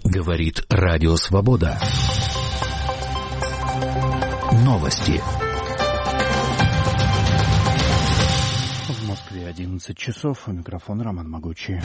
Говорит Радио Свобода. Новости. В Москве 11 часов. У микрофона Роман Могучий.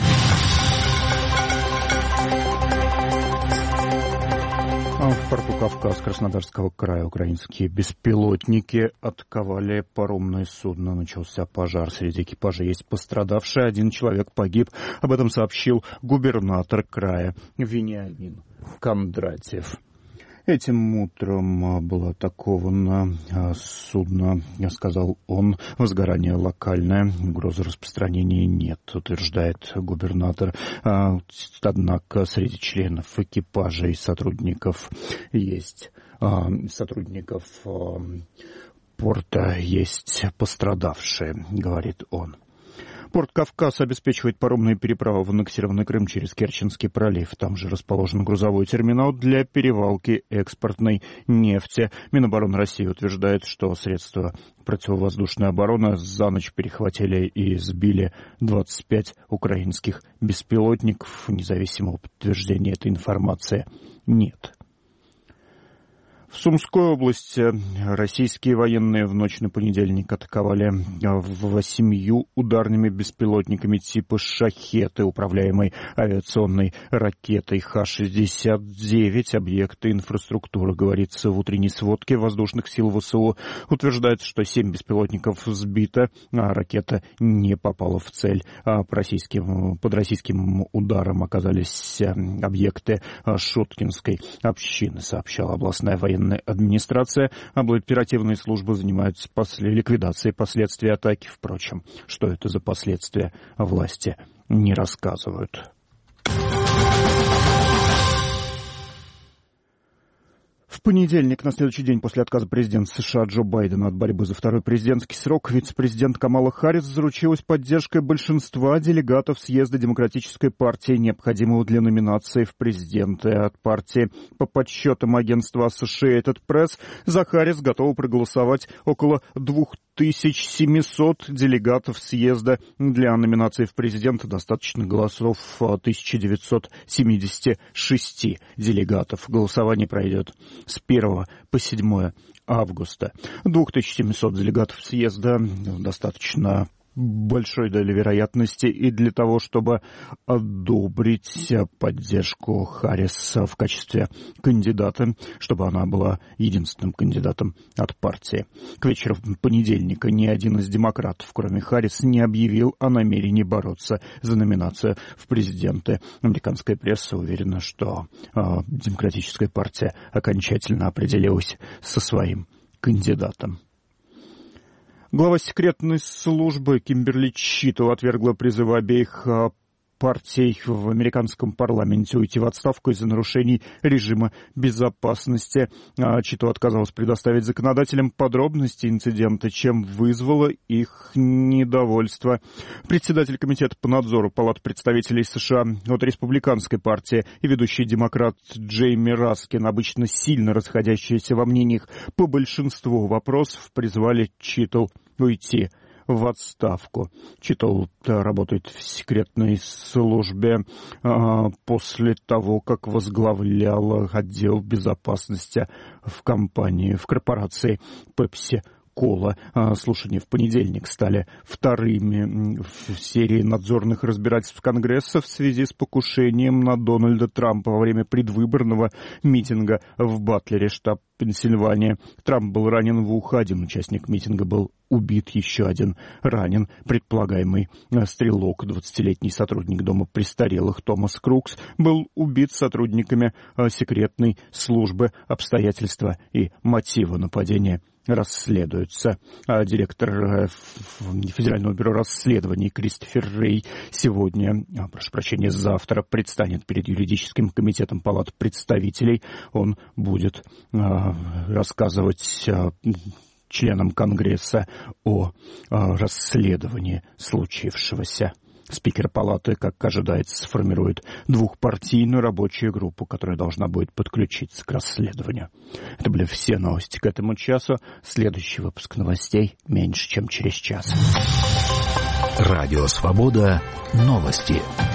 В порту Кавказ Краснодарского края украинские беспилотники атаковали паромное судно. Начался пожар. Среди экипажа есть пострадавшие. 1 человек погиб. Об этом сообщил губернатор края Вениамин Кондратьев. Этим утром было атаковано судно, сказал он. Возгорание локальное, угрозы распространения нет, утверждает губернатор. Однако среди членов экипажа и сотрудников порта есть пострадавшие, говорит он. Порт Кавказ обеспечивает паромные переправы в аннексированный Крым через Керченский пролив. Там же расположен грузовой терминал для перевалки экспортной нефти. Минобороны России утверждает, что средства противовоздушной обороны за ночь перехватили и сбили 25 украинских беспилотников. Независимого подтверждения этой информации нет. В Сумской области российские военные в ночь на понедельник атаковали 8 ударными беспилотниками типа «Шахеды», управляемой авиационной ракетой Х-69, объекты инфраструктуры. Говорится в утренней сводке воздушных сил ВСУ. Утверждается, что 7 беспилотников сбито, а ракета не попала в цель. Под российским ударом оказались объекты Шуткинской общины, сообщала областная военная администрация. Оперативные службы занимаются ликвидацией последствий атаки. Впрочем, что это за последствия, власти не рассказывают. В понедельник, на следующий день после отказа президента США Джо Байдена от борьбы за второй президентский срок, вице-президент Камала Харрис заручилась поддержкой большинства делегатов съезда Демократической партии, необходимого для номинации в президенты от партии. По подсчетам агентства Associated Press, за Харрис готовы проголосовать около 2700 делегатов съезда. Для номинации в президенты достаточно голосов 1976 делегатов. Голосование пройдет с 1 по 7 августа. 2700 делегатов съезда достаточно большой доли вероятности и для того, чтобы одобрить поддержку Харрис в качестве кандидата, чтобы она была единственным кандидатом от партии. К вечеру понедельника ни один из демократов, кроме Харрис, не объявил о намерении бороться за номинацию в президенты. Американская пресса уверена, что Демократическая партия окончательно определилась со своим кандидатом. Глава секретной службы Кимберли Чито отвергла призывы обеих партий в американском парламенте уйти в отставку из-за нарушений режима безопасности. Чито отказалась предоставить законодателям подробности инцидента, чем вызвало их недовольство. Председатель комитета по надзору Палаты представителей США от республиканской партии и ведущий демократ Джейми Раскин, обычно сильно расходящиеся во мнениях по большинству вопросов, призвали Чито уйти в отставку. Чито работает в секретной службе после того, как возглавляла отдел безопасности в корпорации Pepsi Кола. Слушания в понедельник стали вторыми в серии надзорных разбирательств Конгресса в связи с покушением на Дональда Трампа во время предвыборного митинга в Батлере, штат Пенсильвания. Трамп был ранен в ухо, один участник митинга был убит, еще один ранен. Предполагаемый стрелок, 20-летний сотрудник дома престарелых Томас Крукс, был убит сотрудниками секретной службы. Обстоятельства и мотивы нападения расследуются. Директор Федерального бюро расследований Кристофер Рей завтра предстанет перед юридическим комитетом Палаты представителей. Он будет рассказывать членам Конгресса о расследовании случившегося. Спикер палаты, как ожидается, сформирует двухпартийную рабочую группу, которая должна будет подключиться к расследованию. Это были все новости к этому часу. Следующий выпуск новостей меньше, чем через час. Радио «Свобода». Новости.